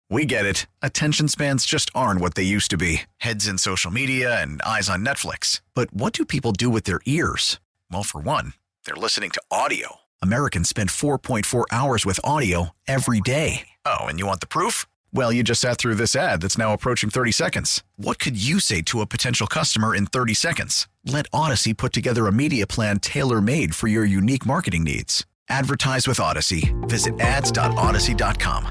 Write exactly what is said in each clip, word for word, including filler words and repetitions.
We get it. Attention spans just aren't what they used to be. Heads in social media and eyes on Netflix. But what do people do with their ears? Well, for one, they're listening to audio. Americans spend four point four hours with audio every day. Oh, and you want the proof? Well, you just sat through this ad that's now approaching thirty seconds. What could you say to a potential customer in thirty seconds? Let Odyssey put together a media plan tailor-made for your unique marketing needs. Advertise with Odyssey. Visit ads dot odyssey dot com.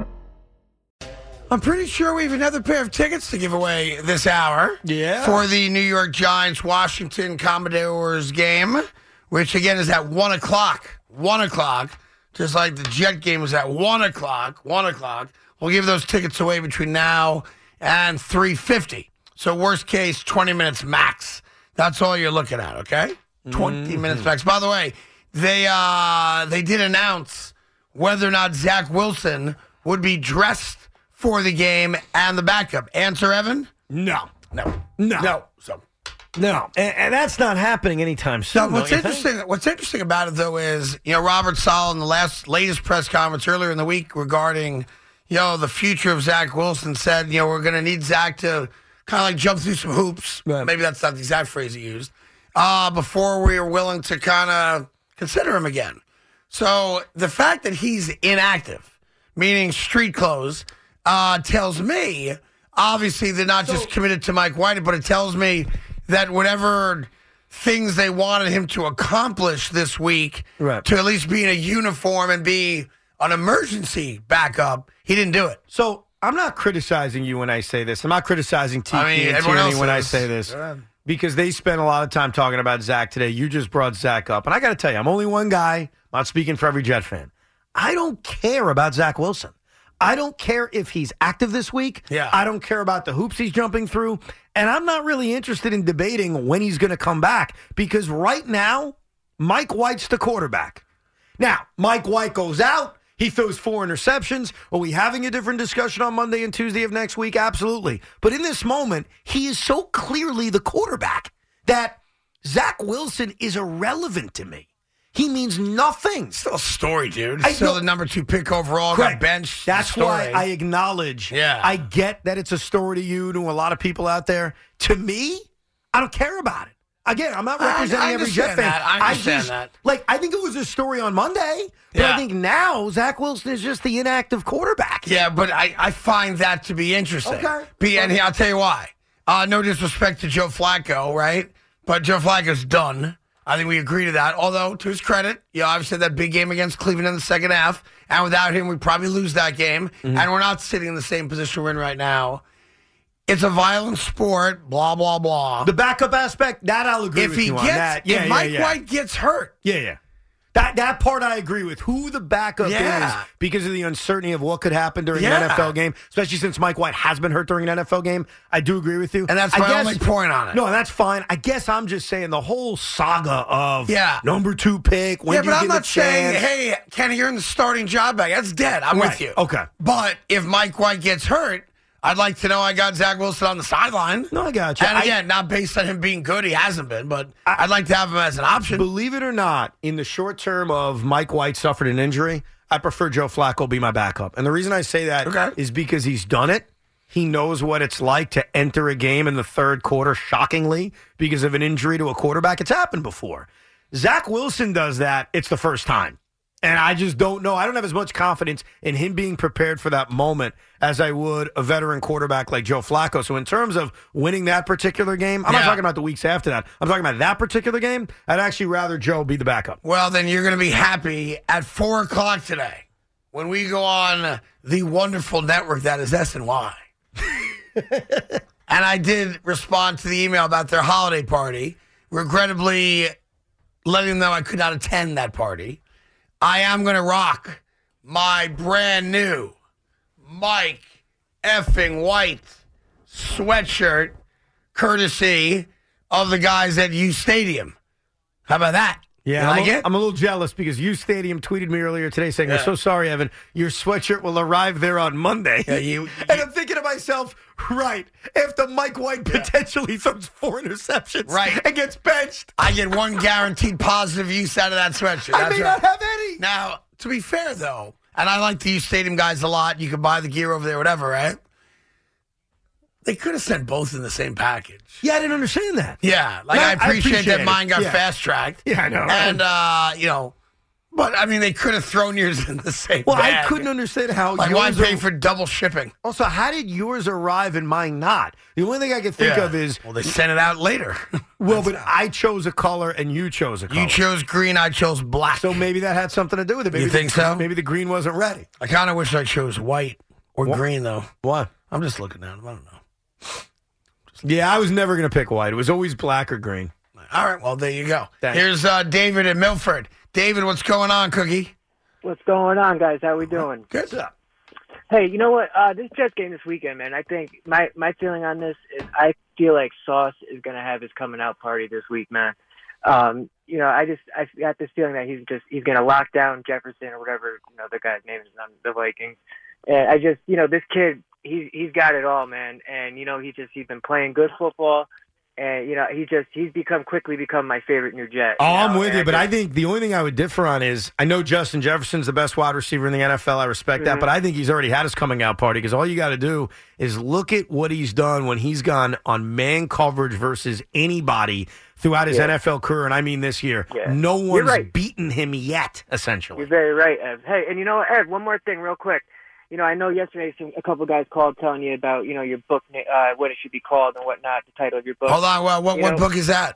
I'm pretty sure we have another pair of tickets to give away this hour. Yeah. For the New York Giants-Washington Commodores game, which, again, is at one o'clock. one o'clock. Just like the Jet game was at one o'clock. one o'clock. We'll give those tickets away between now and three fifty. So worst case, twenty minutes max. That's all you're looking at, okay? twenty mm-hmm. minutes max. By the way, they uh, they did announce whether or not Zach Wilson would be dressed for the game and the backup. Answer, Evan? No. No. No. No. So. No. And, and that's not happening anytime soon. No, what's interesting think? What's interesting about it, though, is, you know, Robert Saleh in the last latest press conference earlier in the week regarding, you know, the future of Zach Wilson said, you know, we're going to need Zach to kind of like jump through some hoops. Right. Maybe that's not the exact phrase he used. Uh, before we are willing to kind of consider him again. So the fact that he's inactive, meaning street clothes, Uh, tells me, obviously, they're not so, just committed to Mike White, but it tells me that whatever things they wanted him to accomplish this week, right. to at least be in a uniform and be an emergency backup, he didn't do it. So I'm not criticizing you when I say this. I'm not criticizing T P I mean, and Tierney when I say this. Because they spent a lot of time talking about Zach today. You just brought Zach up. And I got to tell you, I'm only one guy. I'm not speaking for every Jet fan. I don't care about Zach Wilson. I don't care if he's active this week. Yeah. I don't care about the hoops he's jumping through. And I'm not really interested in debating when he's going to come back because right now, Mike White's the quarterback. Now, Mike White goes out. He throws four interceptions. Are we having a different discussion on Monday and Tuesday of next week? Absolutely. But in this moment, he is so clearly the quarterback that Zach Wilson is irrelevant to me. He means nothing. Still a story, dude. I Still know. the number two pick overall, Correct. got benched. That's why I acknowledge. Yeah. I get that it's a story to you, to a lot of people out there. To me, I don't care about it. Again, I'm not representing I, I every Jet fan. That. I understand I just, that. Like, I think it was a story on Monday, but Yeah. I think now Zach Wilson is just the inactive quarterback. Yeah, but I, I find that to be interesting. Okay. Be, and I'll tell you why. Uh, no disrespect to Joe Flacco, right? But Joe Flacco's done. I think we agree to that. Although, to his credit, you know, obviously that big game against Cleveland in the second half, and without him, we'd probably lose that game. Mm-hmm. And we're not sitting in the same position we're in right now. It's a violent sport, blah, blah, blah. The backup aspect, that I'll agree if with he you gets, on that. Yeah, if yeah, Mike yeah. White gets hurt. Yeah, yeah. That that part I agree with. Who the backup Yeah. is because of the uncertainty of what could happen during Yeah. an N F L game, especially since Mike White has been hurt during an N F L game. I do agree with you. And that's I my guess, only point on it. No, that's fine. I guess I'm just saying the whole saga of Yeah. number two pick. When yeah, do you but I'm give not it chance? saying, hey, Kenny, you're in the starting job bag. That's dead. I'm Right. with you. Okay. But if Mike White gets hurt, I'd like to know I got Zach Wilson on the sideline. No, I got you. And I- again, not based on him being good. He hasn't been, but I- I'd like to have him as an option. Believe it or not, in the short term of Mike White suffered an injury, I prefer Joe Flacco be my backup. And the reason I say that Okay. is because he's done it. He knows what it's like to enter a game in the third quarter, shockingly, because of an injury to a quarterback. It's happened before. Zach Wilson does that. It's the first time. And I just don't know. I don't have as much confidence in him being prepared for that moment as I would a veteran quarterback like Joe Flacco. So in terms of winning that particular game, I'm Yeah. not talking about the weeks after that. I'm talking about that particular game. I'd actually rather Joe be the backup. Well, then you're going to be happy at four o'clock today when we go on the wonderful network that is S N Y. And I did respond to the email about their holiday party, regrettably letting them know I could not attend that party. I am going to rock my brand new Mike effing White sweatshirt, courtesy of the guys at U Stadium. How about that? Yeah, You I'm, like a, it? I'm a little jealous because U Stadium tweeted me earlier today saying, Yeah. we're so sorry, Evan. Your sweatshirt will arrive there on Monday. Yeah, you- and I'm thinking to myself, right, after Mike White potentially throws four interceptions Right. and gets benched, I get one guaranteed positive use out of that sweatshirt. I That's may right. not have any. Now, to be fair, though, and I like to use Stadium Guys a lot. You can buy the gear over there, whatever, right? They could have sent both in the same package. Yeah, I didn't understand that. Yeah, like No, I, appreciate I appreciate that it. mine got Yeah. fast-tracked. Yeah, I know. Right? And, uh, you know, but, I mean, they could have thrown yours in the same well, bag. I couldn't understand how Like, why yours pay ar- for double shipping? Also, how did yours arrive and mine not? The only thing I can think Yeah. of is, Well, they sent it out later. well, but I chose a color and you chose a color. You chose green, I chose black. So maybe that had something to do with it. Maybe You think the, so? Maybe the green wasn't ready. I kind of wish I chose white or What? green, though. What? I'm just looking at them. I don't know. Yeah, I was never going to pick white. It was always black or green. All right, well, there you go. Thanks. Here's uh, David in Milford. David, what's going on, Cookie? What's going on, guys? How we doing? Good. Hey, you know what? Uh, this Jets game this weekend, man. I think my my feeling on this is I feel like Sauce is gonna have his coming out party this week, man. Um, you know, I just I got this feeling that he's just he's gonna lock down Jefferson or whatever you know the guy's name is on the Vikings, and I just you know this kid he's he's got it all, man. And you know he just he's been playing good football. And, you know, he just, he's become, quickly become my favorite new Jet. Oh, you know? I'm with and you, but just, I think the only thing I would differ on is I know Justin Jefferson's the best wide receiver in the N F L. I respect that, Mhm. but I think he's already had his coming out party because all you got to do is look at what he's done when he's gone on man coverage versus anybody throughout his Yeah. N F L career, and I mean this year. Yeah. No You're one's right. beaten him yet, essentially. You're very right, Ev. Hey, and you know what, Ev, one more thing real quick. You know, I know yesterday some, a couple guys called telling you about, you know, your book, uh, what it should be called and whatnot, the title of your book. Hold on. Well, what, You what know- book is that?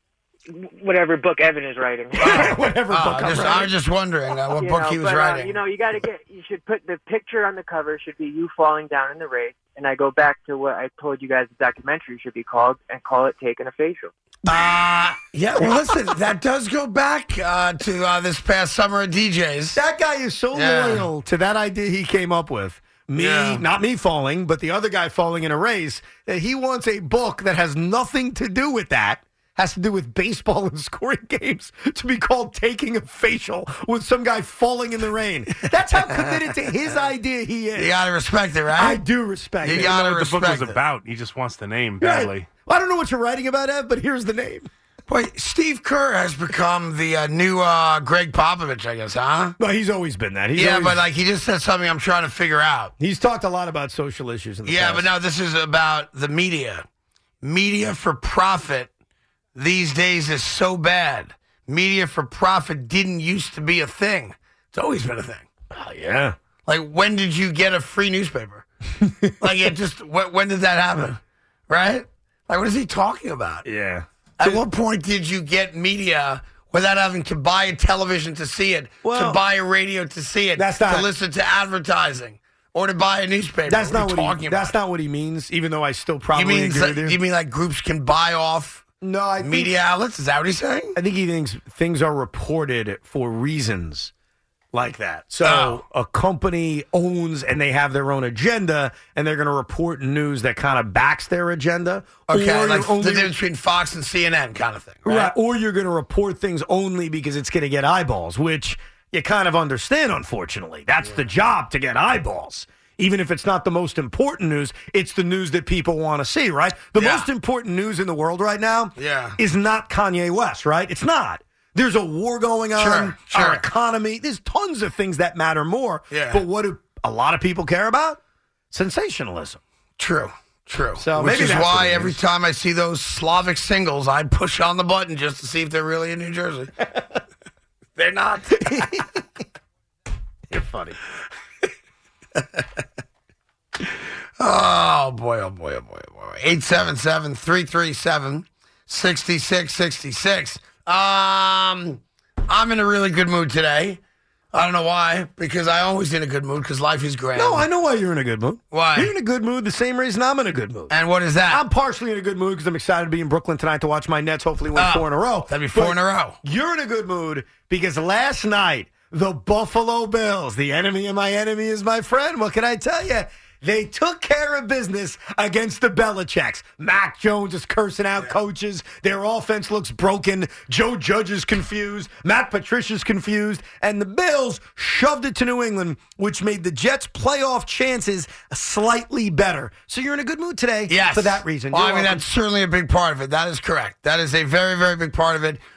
Whatever book Evan is writing. Whatever Oh, book I'm just, I writing. was just wondering uh, what You book know, he was but, uh, writing. you know, you got to get, you should put the picture on the cover should be you falling down in the race. And I go back to what I told you guys the documentary should be called and call it Taking a Facial. Uh, yeah, well, listen, that does go back uh, to uh, this past summer at D J's. That guy is so Yeah. loyal to that idea he came up with. Me, Yeah. not me falling, but the other guy falling in a race, that he wants a book that has nothing to do with that, has to do with baseball and scoring games, to be called Taking a Facial with some guy falling in the rain. That's how committed to his idea he is. You got to respect it, right? I do respect You it. got- I don't know Gotta what the book was respect it. about. He just wants the name Right. badly. Well, I don't know what you're writing about, Ev, but here's the name. Boy, Steve Kerr has become the uh, new uh, Greg Popovich, I guess, huh? Well, he's always been that. He's yeah, always- but like he just said something I'm trying to figure out. he's talked a lot about social issues in the Yeah, past. but now this is about the media. Media for profit these days is so bad. Media for profit didn't used to be a thing. It's always been a thing. Oh, yeah. Like, when did you get a free newspaper? Like, it just, wh- when did that happen? Right? Like, what is he talking about? Yeah. At what point did you get media without having to buy a television to see it, Well, to buy a radio to see it, that's not- to listen to advertising, or to buy a newspaper? That's What are not you what talking he, about? that's not what he means, even though I still You probably mean, agree with you. you mean like groups can buy off No, I think, media outlets? Is that what he's saying? I think he thinks things are reported for reasons like that. So Oh. a company owns and they have their own agenda, and they're going to report news that kind of backs their agenda. Okay, or like you're only, the difference between Fox and C N N kind of thing, right? right, or you're going to report things only because it's going to get eyeballs, which you kind of understand, unfortunately. That's the job, to get eyeballs. Even if it's not the most important news, it's the news that people want to see, right? The Yeah. most important news in the world right now Yeah. is not Kanye West, right? It's not. There's a war going on, Sure, sure. our economy. There's tons of things that matter more. Yeah. But what do a lot of people care about? Sensationalism. True, true. So Which maybe is that's what why it every is. time I see those Slavic singles, I push on the button just to see if they're really in New Jersey. They're not. You're funny. Oh, boy, oh, boy, oh, boy, oh, boy. eight seven seven, three three seven, six six six six. Um, I'm in a really good mood today. I don't know why, because I always in a good mood because life is grand. No, I know why you're in a good mood. Why? You're in a good mood the same reason I'm in a good mood. And what is that? I'm partially in a good mood because I'm excited to be in Brooklyn tonight to watch my Nets hopefully win Oh, four in a row. that'd be four But in a row. You're in a good mood because last night, the Buffalo Bills, the enemy of my enemy is my friend. What can I tell you? They took care of business against the Belichicks. Mac Jones is cursing out coaches. Their offense looks broken. Joe Judge is confused. Matt Patricia's confused. And the Bills shoved it to New England, which made the Jets' playoff chances slightly better. So you're in a good mood today Yes. for that reason. Well, You're I mean, welcome. that's certainly a big part of it. That is correct. That is a very, very big part of it.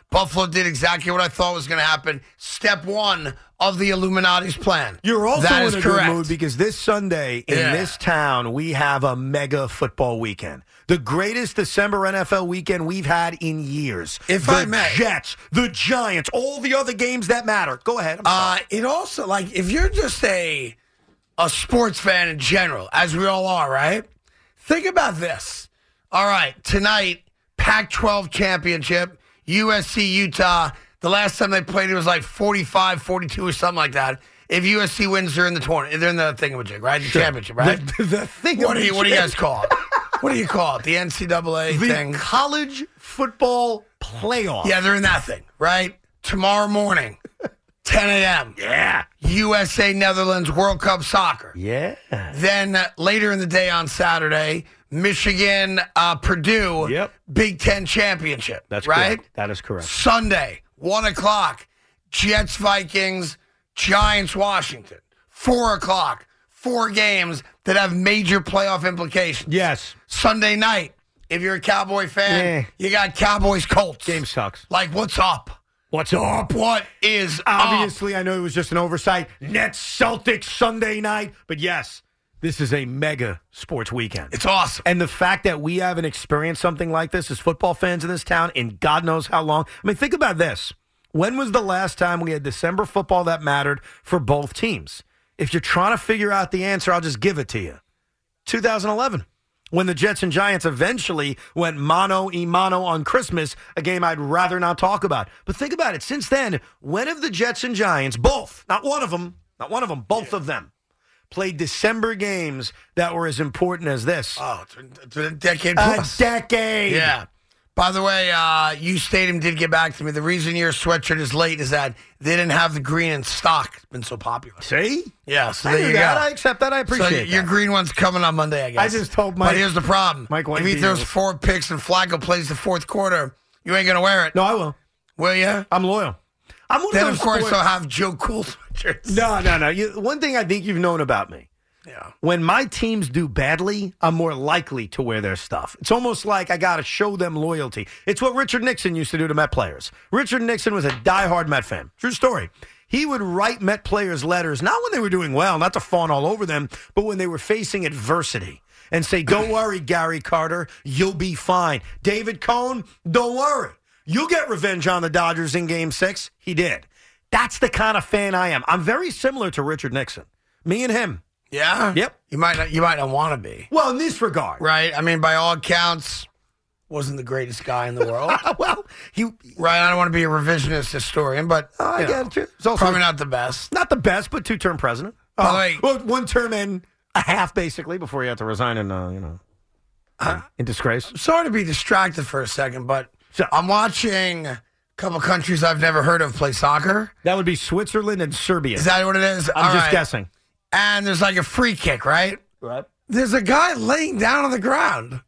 Buffalo did exactly what I thought was going to happen. Step one of the Illuminati's plan. You're also that in is a correct. good mood because this Sunday in Yeah. this town, we have a mega football weekend. The greatest December N F L weekend we've had in years. If the I may. Jets, the Giants, all the other games that matter. Go ahead. I'm sorry. Uh, it also, like, if you're just a a sports fan in general, as we all are, right? Think about this. All right, tonight, Pac twelve championship, U S C, Utah. The last time they played, it was like forty-five forty-two or something like that. If U S C wins, they're in the tournament. They're in the thingamajig, right? The championship, right? The, the thing what do you What do you guys call it? What do you call it? The N C double A the thing? college football playoff. Yeah, they're in that thing, right? Tomorrow morning, ten a.m. Yeah. U S A Netherlands World Cup Soccer. Yeah. Then uh, later in the day on Saturday, Michigan, uh, Purdue, Yep. Big Ten Championship. That's right. correct. That is correct. Sunday, one o'clock, Jets, Vikings, Giants, Washington. Four o'clock, four games that have major playoff implications. Yes. Sunday night, if you're a Cowboy fan, Yeah. you got Cowboys, Colts. Game sucks. Like, what's up? What's up? What is Obviously, I know it was just an oversight. Nets, Celtics, Sunday night. But yes, this is a mega sports weekend. up? It's awesome. And the fact that we haven't experienced something like this as football fans in this town in God knows how long. I mean, think about this. When was the last time we had December football that mattered for both teams? If you're trying to figure out the answer, I'll just give it to you. two thousand eleven. When the Jets and Giants eventually went mano y mano on Christmas, a game I'd rather not talk about. But think about it. Since then, when have the Jets and Giants, both, not one of them, not one of them, both of them, played December games that were as important as this? Oh, it's been, it's been a decade A plus. decade. Yeah. By the way, uh, U Stadium did get back to me. The reason your sweatshirt is late is that they didn't have the green in stock. It's been so popular. See? Yeah, so I there knew you that. go. I accept that. I appreciate so that. your green one's coming on Monday, I guess. I just told Mike- But here's the problem. Mike White if he beat throws us. four picks and Flacco plays the fourth quarter, you ain't going to wear it. No, I will. Will you? I'm loyal. I'm one Then, of of those course, sports- I'll have Joe Cool sweatshirts. No, no, no. You, one thing I think you've known about me. Yeah. When my teams do badly, I'm more likely to wear their stuff. It's almost like I got to show them loyalty. It's what Richard Nixon used to do to Met players. Richard Nixon was a diehard Met fan. True story. He would write Met players letters, not when they were doing well, not to fawn all over them, but when they were facing adversity. And say, don't worry, Gary Carter, you'll be fine. David Cohn, don't worry. You'll get revenge on the Dodgers in game six. He did. That's the kind of fan I am. I'm very similar to Richard Nixon. Me and him. Yeah? Yep. You might not, you might not want to be. Well, in this regard. Right? I mean, by all accounts, wasn't the greatest guy in the world. well, he Right? I don't want to be a revisionist historian, but Oh, I you get know, it, too. It's also- probably not the best. not the best, but two-term president. By the Uh, way- well, one term and a half, basically, before he had to resign in, uh, you know, uh, in disgrace. Sorry to be distracted for a second, but So- I'm watching a couple countries I've never heard of play soccer. That would be Switzerland and Serbia. Is that what it is? I'm All just right. guessing. And there's like a free kick, right? Right. There's a guy laying down on the ground.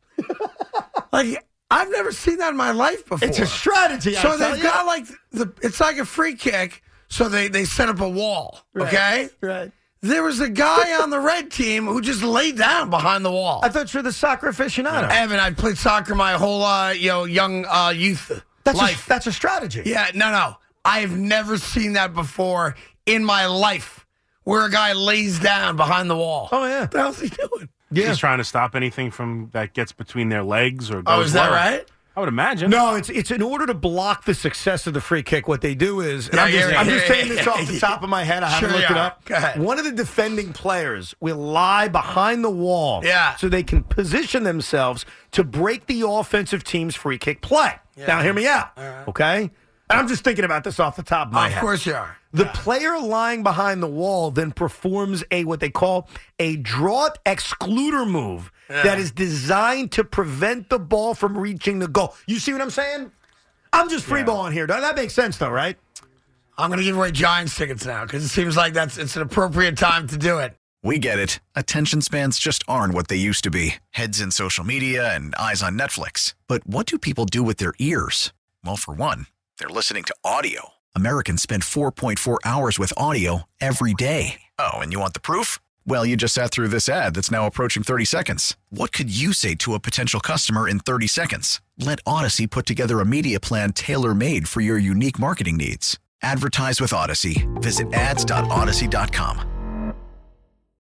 Like, I've never seen that in my life before. It's a strategy. I So tell they've you. got like the it's like a free kick. So they they set up a wall. Right. Okay. Right. There was a guy on the red team who just laid down behind the wall. I thought you were the soccer aficionado. Evan, I played soccer my whole uh, you know young uh, youth That's life. a, that's a strategy. Yeah, no, no. I've never seen that before in my life, where a guy lays down behind the wall. Oh, yeah. What the hell's he doing? Yeah. He's trying to stop anything from that gets between their legs or goes Oh, is that lower. right? I would imagine. No, it's it's in order to block the success of the free kick. What they do is, and Yeah, I'm just, yeah, I'm yeah, just yeah, saying this yeah, off the yeah. top of my head. I haven't Sure looked you it are. up. Go ahead. One of the defending players will lie behind the wall, Yeah. so they can position themselves to break the offensive team's free kick play. Now, hear me out, okay? And I'm just thinking about this off the top of my Of head. course you are. The player lying behind the wall then performs a what they call a draught excluder move that is designed to prevent the ball from reaching the goal. You see what I'm saying? I'm just freeballing here. That makes sense, though, right? I'm going to give away Giants tickets now because it seems like that's it's an appropriate time to do it. We get it. Attention spans just aren't what they used to be. Heads in social media and eyes on Netflix. But what do people do with their ears? Well, for one, they're listening to audio. Americans spend four point four hours with audio every day. Oh, and you want the proof? Well, you just sat through this ad that's now approaching thirty seconds. What could you say to a potential customer in thirty seconds? Let Odyssey put together a media plan tailor-made for your unique marketing needs. Advertise with Odyssey. Visit ads dot odyssey dot com.